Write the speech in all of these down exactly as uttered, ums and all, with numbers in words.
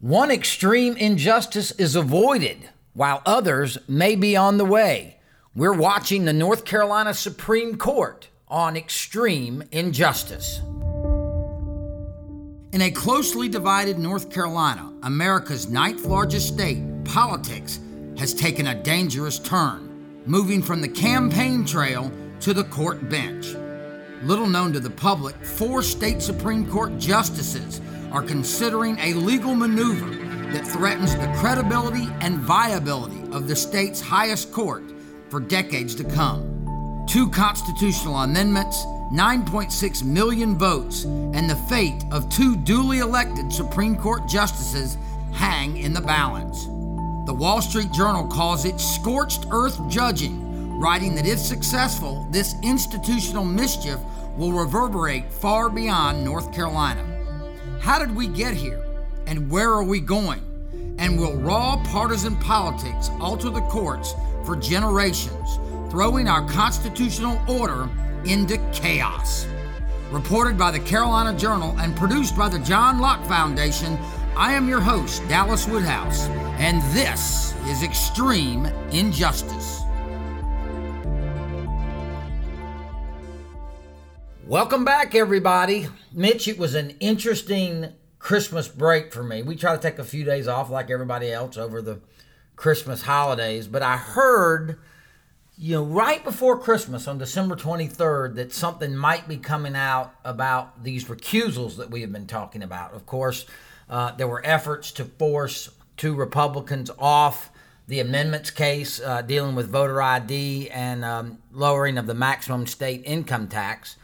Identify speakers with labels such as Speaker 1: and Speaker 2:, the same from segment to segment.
Speaker 1: One extreme injustice is avoided, while others may be on the way. We're watching the North Carolina Supreme Court on extreme injustice. In a closely divided North Carolina, America's ninth largest state, politics has taken a dangerous turn, moving from the campaign trail to the court bench. Little known to the public, four state Supreme Court justices are considering a legal maneuver that threatens the credibility and viability of the state's highest court for decades to come. Two constitutional amendments, nine point six million votes, and the fate of two duly elected Supreme Court justices hang in the balance. The Wall Street Journal calls it scorched earth judging, writing that if successful, this institutional mischief will reverberate far beyond North Carolina. How did we get here, and where are we going? And will raw partisan politics alter the courts for generations, throwing our constitutional order into chaos? Reported by the Carolina Journal and produced by the John Locke Foundation, I am your host, Dallas Woodhouse, and this is Extreme Injustice. Welcome back, everybody. Mitch, it was an interesting Christmas break for me. We try to take a few days off like everybody else over the Christmas holidays, but I heard, you know, right before Christmas on December twenty-third that something might be coming out about these recusals that we have been talking about. Of course, uh, there were efforts to force two Republicans off the amendments case uh, dealing with voter I D and um, lowering of the maximum state income tax.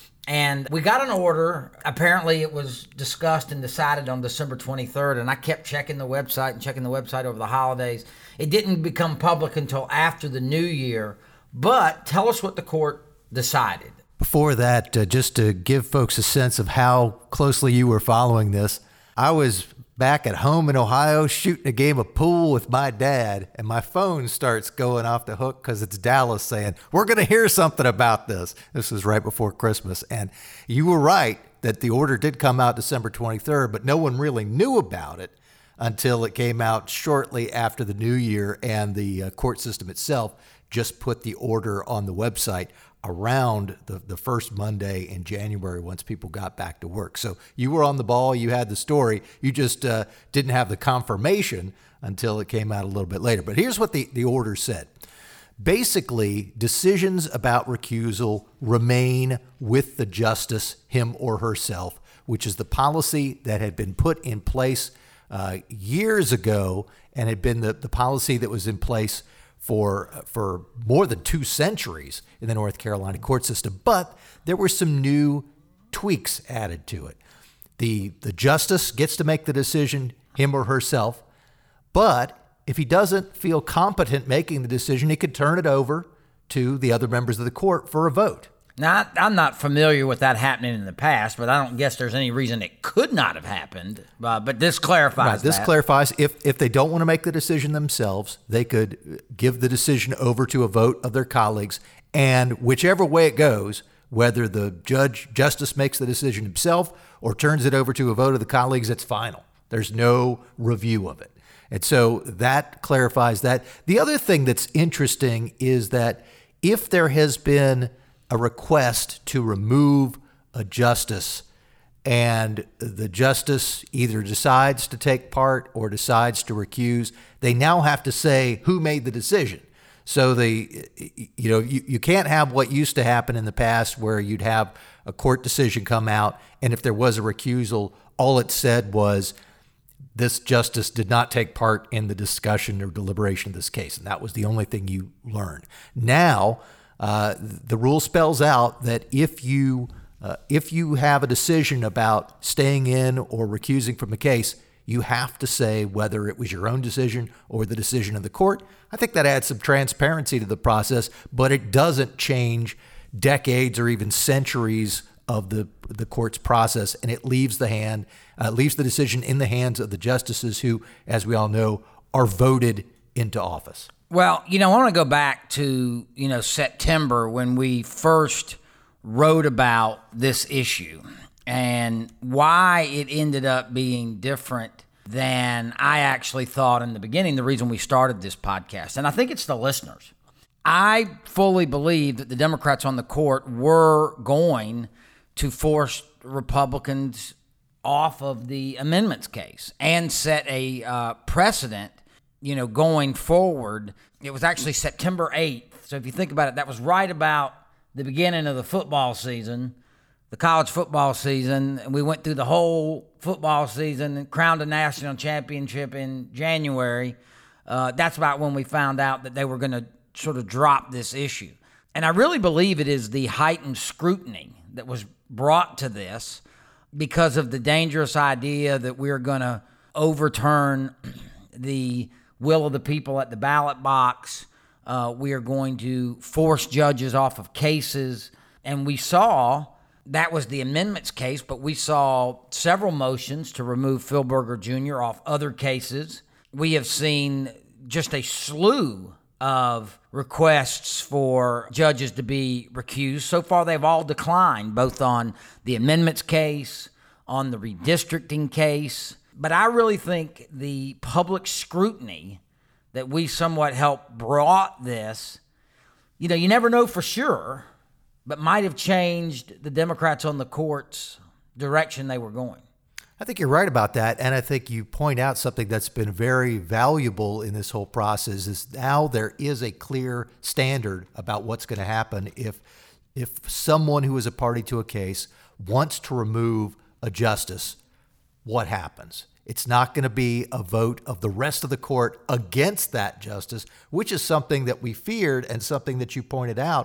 Speaker 1: And we got an order. Apparently it was discussed and decided on December twenty-third, and I kept checking the website and checking the website over the holidays. It didn't become public until after the new year, but tell us what the court decided.
Speaker 2: Before that, uh, just to give folks a sense of how closely you were following this, I was back at home in Ohio shooting a game of pool with my dad, and my phone starts going off the hook because it's Dallas saying, we're going to hear something about this. This was right before Christmas. And you were right that the order did come out December twenty-third, but no one really knew about it until it came out shortly after the new year, and the uh, court system itself just put the order on the website around the, the first Monday in January once people got back to work. So you were on the ball, you had the story, you just uh, didn't have the confirmation until it came out a little bit later. But here's what the, the order said. Basically, decisions about recusal remain with the justice, him or herself, which is the policy that had been put in place uh, years ago and had been the, the policy that was in place for for more than two centuries in the North Carolina court system. But there were some new tweaks added to it. The, the justice gets to make the decision, him or herself, but if he doesn't feel competent making the decision, he could turn it over to the other members of the court for a vote.
Speaker 1: Now, I'm not familiar with that happening in the past, but I don't guess there's any reason it could not have happened. Uh, but this clarifies
Speaker 2: right, this
Speaker 1: that.
Speaker 2: clarifies if, if they don't want to make the decision themselves, they could give the decision over to a vote of their colleagues. And whichever way it goes, whether the judge, justice makes the decision himself or turns it over to a vote of the colleagues, it's final. There's no review of it. And so that clarifies that. The other thing that's interesting is that if there has been a request to remove a justice and the justice either decides to take part or decides to recuse, they now have to say who made the decision. So the, you know, you, you can't have what used to happen in the past where you'd have a court decision come out, and if there was a recusal, all it said was this justice did not take part in the discussion or deliberation of this case, and that was the only thing you learned. Now, Uh, the rule spells out that if you uh, if you have a decision about staying in or recusing from a case, you have to say whether it was your own decision or the decision of the court. I think that adds some transparency to the process, but it doesn't change decades or even centuries of the the court's process, and it leaves the hand uh, leaves the decision in the hands of the justices who, as we all know, are voted into office.
Speaker 1: Well, you know, I want to go back to, you know, September when we first wrote about this issue and why it ended up being different than I actually thought in the beginning, the reason we started this podcast. And I think it's the listeners. I fully believe that the Democrats on the court were going to force Republicans off of the amendments case and set a uh, precedent, you know, going forward. It was actually September eighth. So if you think about it, that was right about the beginning of the football season, the college football season. And we went through the whole football season and crowned a national championship in January. Uh, that's about when we found out that they were going to sort of drop this issue. And I really believe it is the heightened scrutiny that was brought to this because of the dangerous idea that we're going to overturn the will of the people at the ballot box. Uh, we are going to force judges off of cases. And we saw, that was the amendments case, but we saw several motions to remove Phil Berger Junior off other cases. We have seen just a slew of requests for judges to be recused. So far, they've all declined, both on the amendments case, on the redistricting case. But I really think the public scrutiny that we somewhat helped brought this, you know, you never know for sure, but might have changed the Democrats on the court's direction they were going.
Speaker 2: I think you're right about that, and I think you point out something that's been very valuable in this whole process is now there is a clear standard about what's going to happen if if someone who is a party to a case wants to remove a justice, what happens? It's not going to be a vote of the rest of the court against that justice, which is something that we feared and something that you pointed out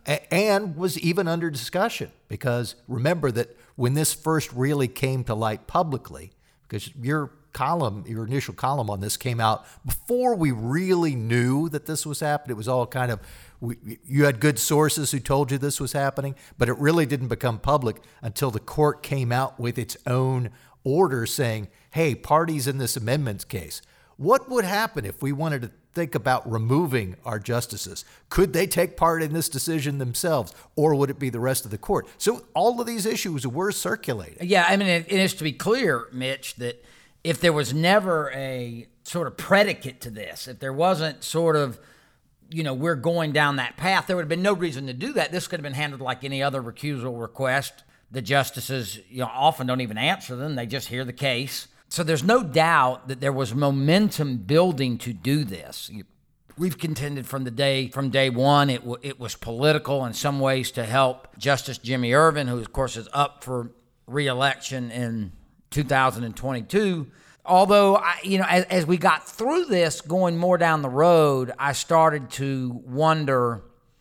Speaker 2: and was even under discussion. Because remember that when this first really came to light publicly, because your column, your initial column on this came out before we really knew that this was happening. It was all kind of, we, you had good sources who told you this was happening, but it really didn't become public until the court came out with its own order saying, hey, parties in this amendments case, what would happen if we wanted to think about removing our justices? Could they take part in this decision themselves, or would it be the rest of the court? So all of these issues were circulating.
Speaker 1: Yeah, I mean, it, it is to be clear, Mitch, that if there was never a sort of predicate to this, if there wasn't sort of, you know, we're going down that path, there would have been no reason to do that. This could have been handled like any other recusal request. The justices, you know, often don't even answer them. They just hear the case. So there's no doubt that there was momentum building to do this. We've contended from the day from day one it w- it was political in some ways to help Justice Jimmy Ervin, who of course is up for re-election in two thousand twenty-two. Although, I, you know, as, as we got through this, going more down the road, I started to wonder,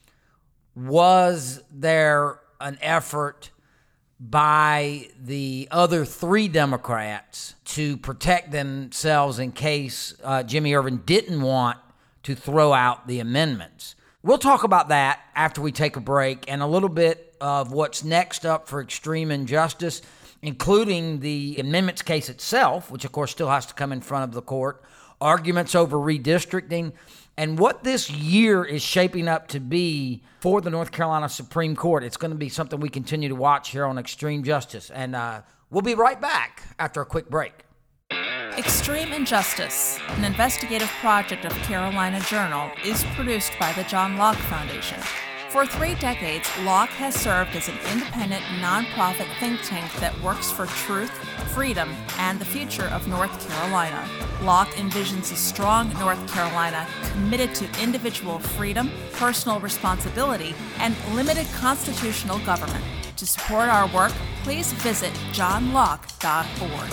Speaker 1: was there an effort by the other three Democrats to protect themselves in case uh, Jimmy Ervin didn't want to throw out the amendments? We'll talk about that after we take a break and a little bit of what's next up for extreme injustice, including the amendments case itself, which of course still has to come in front of the court, arguments over redistricting, and what this year is shaping up to be for the North Carolina Supreme Court. It's going to be something we continue to watch here on Extreme Justice. And uh, we'll be right back after a quick break.
Speaker 3: Extreme Injustice, an investigative project of Carolina Journal, is produced by the John Locke Foundation. For three decades, Locke has served as an independent, nonprofit think tank that works for truth, freedom, and the future of North Carolina. Locke envisions a strong North Carolina committed to individual freedom, personal responsibility, and limited constitutional government. To support our work, please visit john locke dot org.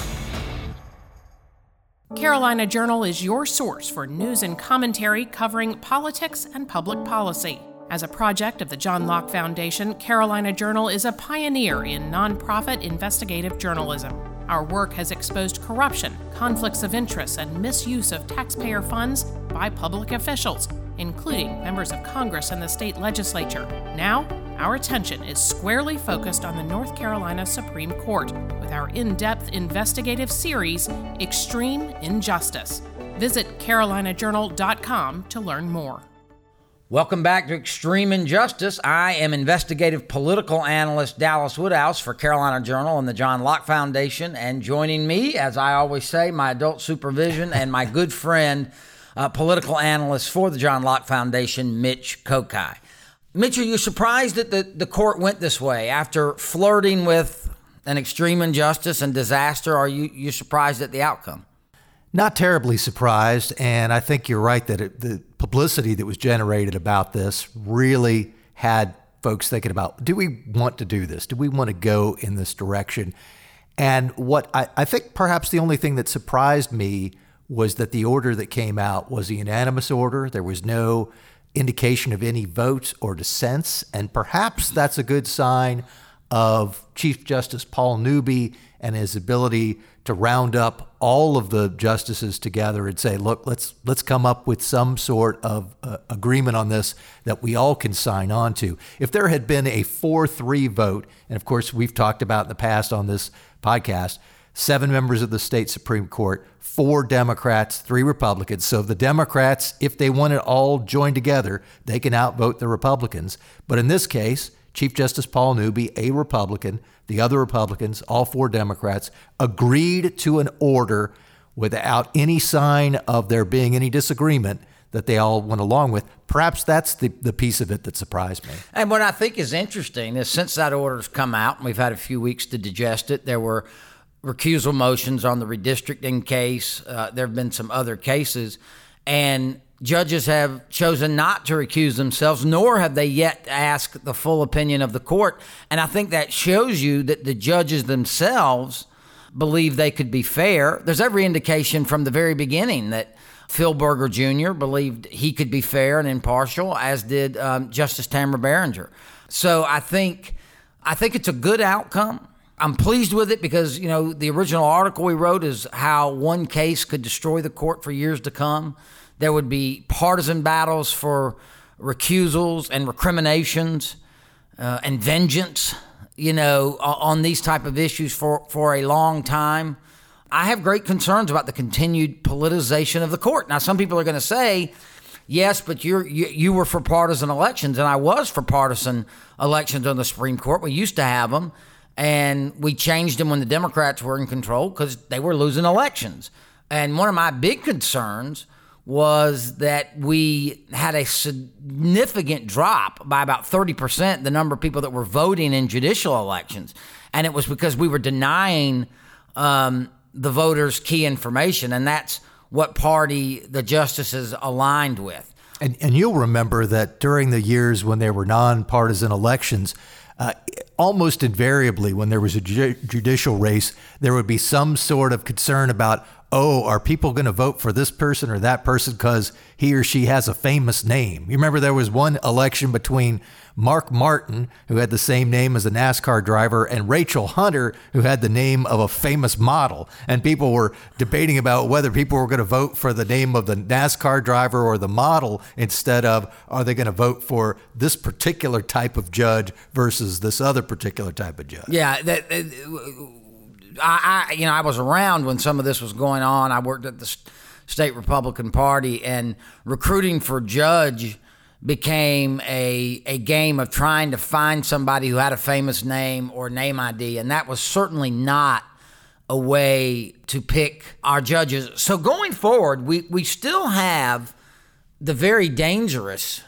Speaker 4: Carolina Journal is your source for news and commentary covering politics and public policy. As a project of the John Locke Foundation, Carolina Journal is a pioneer in nonprofit investigative journalism. Our work has exposed corruption, conflicts of interest, and misuse of taxpayer funds by public officials, including members of Congress and the state legislature. Now, our attention is squarely focused on the North Carolina Supreme Court with our in-depth investigative series, Extreme Injustice. Visit carolina journal dot com to learn more.
Speaker 1: Welcome back to Extreme Injustice. I am investigative political analyst Dallas Woodhouse for Carolina Journal and the John Locke Foundation. And joining me, as I always say, my adult supervision and my good friend, uh, political analyst for the John Locke Foundation, Mitch Kokai. Mitch, are you surprised that the, the court went this way? After flirting with an extreme injustice and disaster, are you you surprised at the outcome?
Speaker 2: Not terribly surprised, and I think you're right that it, the publicity that was generated about this really had folks thinking about, do we want to do this? Do we want to go in this direction? And what I, I think perhaps the only thing that surprised me was that the order that came out was a unanimous order. There was no indication of any votes or dissents, and perhaps that's a good sign of Chief Justice Paul Newby and his ability to round up all of the justices together and say, look, let's let's come up with some sort of uh, agreement on this that we all can sign on to. If there had been a four three vote, and of course we've talked about in the past on this podcast, seven members of the state Supreme Court, four Democrats, three Republicans. So the Democrats, if they want it all joined together, they can outvote the Republicans. But in this case, Chief Justice Paul Newby, a Republican, the other Republicans, all four Democrats, agreed to an order without any sign of there being any disagreement that they all went along with. Perhaps that's the, the piece of it that surprised me.
Speaker 1: And what I think is interesting is since that order's come out, and we've had a few weeks to digest it, there were recusal motions on the redistricting case. Uh, there have been some other cases, and judges have chosen not to recuse themselves, nor have they yet asked the full opinion of the court. And I think that shows you that the judges themselves believe they could be fair. There's every indication from the very beginning that Phil Berger Junior believed he could be fair and impartial, as did um, Justice Tamara Berenger. So I think I think it's a good outcome. I'm pleased with it because, you know, the original article we wrote is how one case could destroy the court for years to come. There would be partisan battles for recusals and recriminations uh, and vengeance, you know, on these type of issues for, for a long time. I have great concerns about the continued politicization of the court. Now, some people are going to say, yes, but you're, you you were for partisan elections, and I was for partisan elections on the Supreme Court. We used to have them, and we changed them when the Democrats were in control because they were losing elections. And one of my big concerns was that we had a significant drop by about thirty percent, the number of people that were voting in judicial elections. And it was because we were denying um, the voters key information, and that's what party the justices aligned with.
Speaker 2: And, and you'll remember that during the years when there were nonpartisan elections, uh, almost invariably when there was a ju- judicial race, there would be some sort of concern about, oh, are people going to vote for this person or that person because he or she has a famous name? You remember there was one election between Mark Martin, who had the same name as a NASCAR driver, and Rachel Hunter, who had the name of a famous model. And people were debating about whether people were going to vote for the name of the NASCAR driver or the model instead of, are they going to vote for this particular type of judge versus this other particular type of judge?
Speaker 1: Yeah, that, that I, I, you know, I was around when some of this was going on. I worked at the state Republican Party, and recruiting for judge became a a game of trying to find somebody who had a famous name or name I D, and that was certainly not a way to pick our judges. So going forward, we, we still have the very dangerous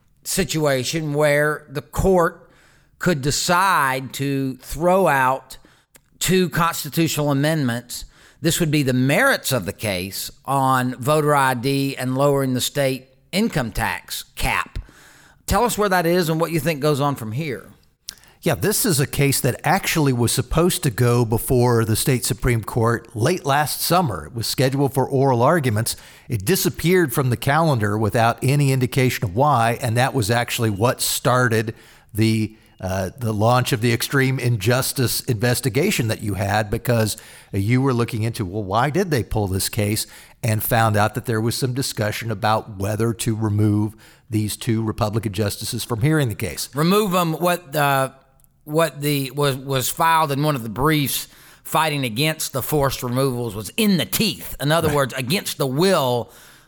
Speaker 1: situation where the court could decide to throw out two constitutional amendments. This would be the merits of the case on voter I D and lowering the state income tax cap. Tell us where that is and what you think goes on from here.
Speaker 2: Yeah, this is a case that actually was supposed to go before the state Supreme Court late last summer. It was scheduled for oral arguments. It disappeared from the calendar without any indication of why, and that was actually what started the Uh, the launch of the extreme injustice investigation that you had, because you were looking into, well, why did they pull this case, and found out that there was some discussion about whether to remove these two Republican justices from hearing the case.
Speaker 1: Remove them. What uh, what the was was filed in one of the briefs fighting against the forced removals was in the teeth. In other right. words, against the will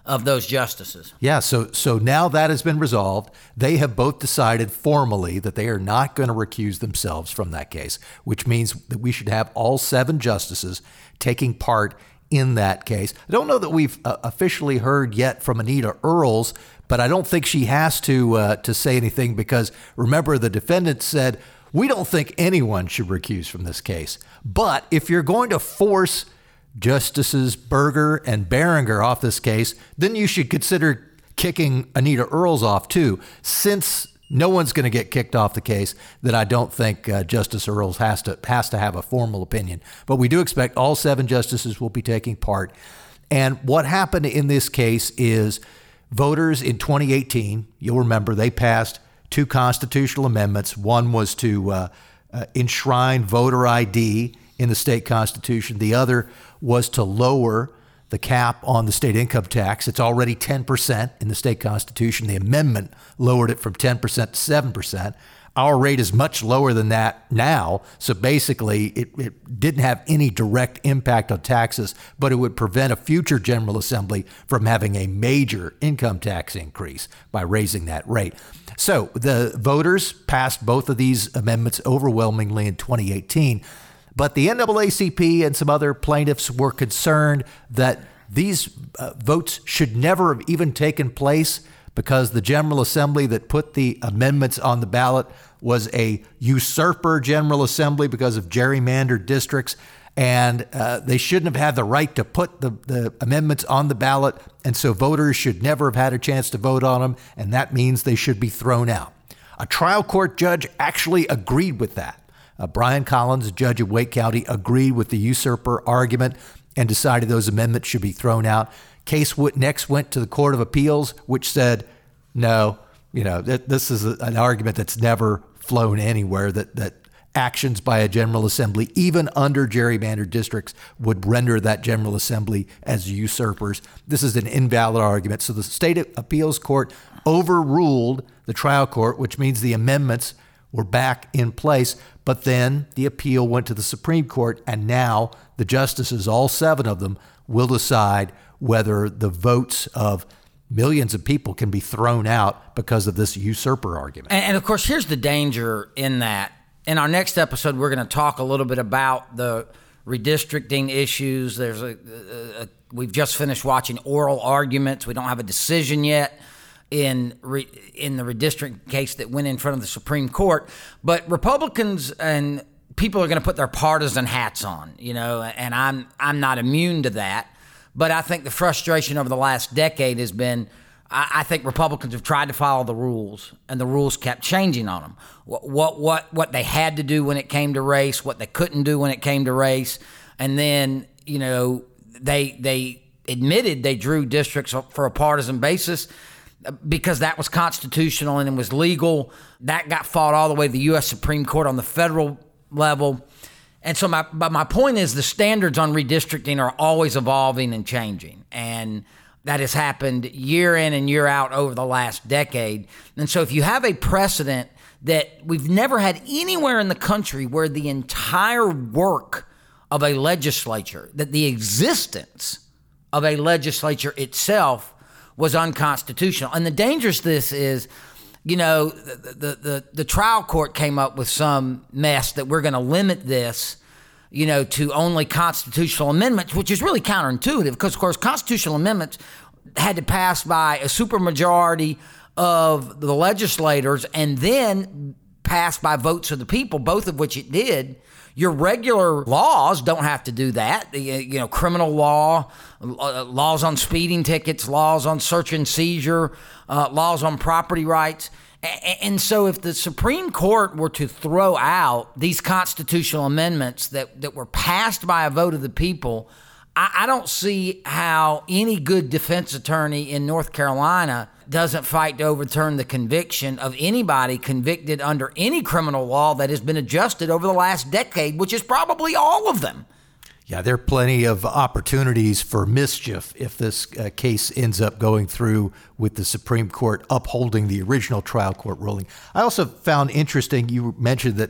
Speaker 1: of those justices.
Speaker 2: Yeah, so so now that has been resolved. They have both decided formally that they are not going to recuse themselves from that case, which means that we should have all seven justices taking part in that case. I don't know that we've uh, officially heard yet from Anita Earls, but I don't think she has to uh, to say anything because, remember, the defendant said, we don't think anyone should recuse from this case. But if you're going to force Justices Burger and Berenger off this case, then you should consider kicking Anita Earls off too. Since no one's going to get kicked off the case, that I don't think uh, Justice Earls has to has to have a formal opinion. But we do expect all seven justices will be taking part. And what happened in this case is voters in twenty eighteen, you'll remember, they passed two constitutional amendments. One was to uh, uh, enshrine voter I D in the state constitution. The other was to lower the cap on the state income tax. It's already ten percent in the state constitution. The amendment lowered it from ten percent to seven percent. Our rate is much lower than that now. So basically, it, it didn't have any direct impact on taxes, but it would prevent a future General Assembly from having a major income tax increase by raising that rate. So the voters passed both of these amendments overwhelmingly in twenty eighteen. But the N double A C P and some other plaintiffs were concerned that these uh, votes should never have even taken place because the General Assembly that put the amendments on the ballot was a usurper General Assembly because of gerrymandered districts. And uh, they shouldn't have had the right to put the, the amendments on the ballot. And so voters should never have had a chance to vote on them. And that means they should be thrown out. A trial court judge actually agreed with that. Uh, Brian Collins, a judge of Wake County, agreed with the usurper argument and decided those amendments should be thrown out. Case next went to the Court of Appeals, which said, no, you know, th- this is a, an argument that's never flown anywhere, that, that actions by a General Assembly, even under gerrymandered districts, would render that General Assembly as usurpers. This is an invalid argument. So the State Appeals Court overruled the trial court, which means the amendments were back in place. But then the appeal went to the Supreme Court, and now the justices, all seven of them, will decide whether the votes of millions of people can be thrown out because of this usurper argument.
Speaker 1: And, and of course, here's the danger in that. In our next episode, we're going to talk a little bit about the redistricting issues. There's a, a, a we've just finished watching oral arguments. We don't have a decision yet in re, in the redistricting case that went in front of the Supreme Court. But Republicans and people are going to put their partisan hats on, you know, and I'm I'm not immune to that. But I think the frustration over the last decade has been, I, I think Republicans have tried to follow the rules, and the rules kept changing on them. What, what what what they had to do when it came to race, what they couldn't do when it came to race, and then, you know, they they admitted they drew districts for a partisan basis because that was constitutional and it was legal. That got fought all the way to the U S Supreme Court on the federal level. And so my but my point is the standards on redistricting are always evolving and changing. And that has happened year in and year out over the last decade. And so if you have a precedent that we've never had anywhere in the country where the entire work of a legislature, that the existence of a legislature itself was unconstitutional. And the danger of this is, you know, the, the, the, the trial court came up with some mess that we're going to limit this, you know, to only constitutional amendments, which is really counterintuitive because, of course, constitutional amendments had to pass by a supermajority of the legislators and then pass by votes of the people, both of which it did. Your regular laws don't have to do that. You know, criminal law, laws on speeding tickets, laws on search and seizure, uh, laws on property rights. And so if the Supreme Court were to throw out these constitutional amendments that, that were passed by a vote of the people, I, I don't see how any good defense attorney in North Carolina doesn't fight to overturn the conviction of anybody convicted under any criminal law that has been adjusted over the last decade, which is probably all of them.
Speaker 2: Yeah, there are plenty of opportunities for mischief if this uh, case ends up going through with the Supreme Court upholding the original trial court ruling. I also found interesting, you mentioned that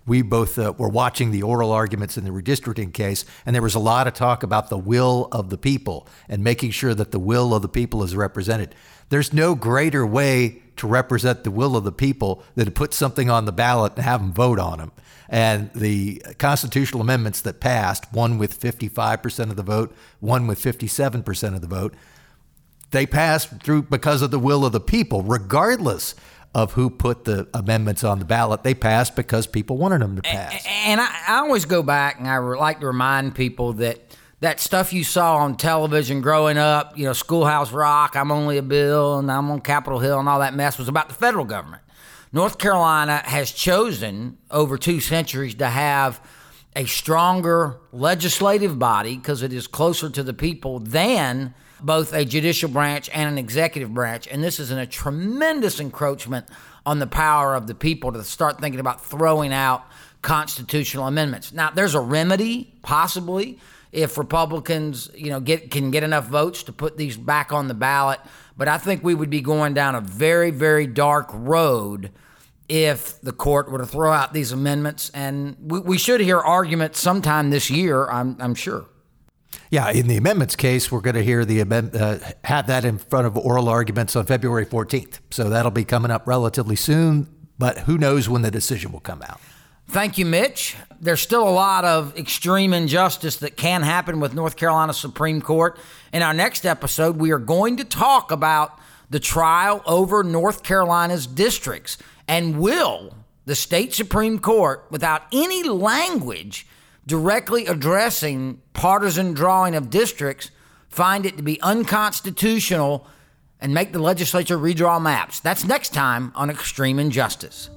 Speaker 2: we both uh, were watching the oral arguments in the redistricting case, and there was a lot of talk about the will of the people and making sure that the will of the people is represented. There's no greater way to represent the will of the people than to put something on the ballot and have them vote on them. And the constitutional amendments that passed, one with fifty-five percent of the vote, one with fifty-seven percent of the vote, they passed through because of the will of the people, regardless of who put the amendments on the ballot. They passed because people wanted them to pass.
Speaker 1: And I, I always go back, and I like to remind people that that stuff you saw on television growing up, you know, Schoolhouse Rock, I'm Only a Bill, and I'm on Capitol Hill, and all that mess was about the federal government. North Carolina has chosen over two centuries to have a stronger legislative body because it is closer to the people than both a judicial branch and an executive branch. And this is an, a tremendous encroachment on the power of the people to start thinking about throwing out constitutional amendments. Now, there's a remedy, possibly, if Republicans, you know, get can get enough votes to put these back on the ballot. But I think we would be going down a very, very dark road if the court were to throw out these amendments. And we, we should hear arguments sometime this year, I'm, I'm sure.
Speaker 2: Yeah, in the amendments case, we're going to hear the amend, uh, have that in front of oral arguments on February fourteenth. So that'll be coming up relatively soon, but who knows when the decision will come out.
Speaker 1: Thank you, Mitch. There's still a lot of extreme injustice that can happen with North Carolina Supreme Court. In our next episode, we are going to talk about the trial over North Carolina's districts. And will the state Supreme Court, without any language directly addressing partisan drawing of districts, find it to be unconstitutional and make the legislature redraw maps? That's next time on Extreme Injustice.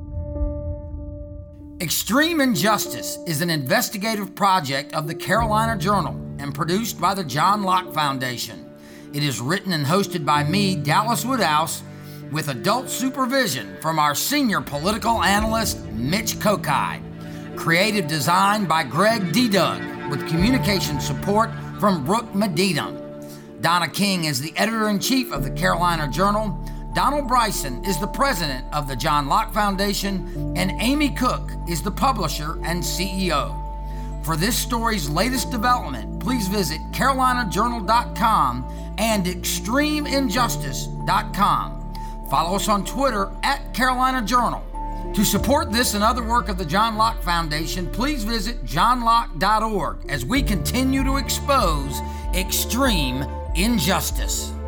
Speaker 1: Extreme Injustice is an investigative project of the Carolina Journal and produced by the John Locke Foundation. It is written and hosted by me, Dallas Woodhouse, with adult supervision from our senior political analyst, Mitch Kokai. Creative design by Greg D. Doug, with communication support from Brooke Medina. Donna King is the editor-in-chief of the Carolina Journal. Donald Bryson is the president of the John Locke Foundation, and Amy Cook is the publisher and C E O. For this story's latest development, please visit carolina journal dot com and extreme injustice dot com. Follow us on Twitter at Carolina Journal. To support this and other work of the John Locke Foundation, please visit john locke dot org as we continue to expose extreme injustice.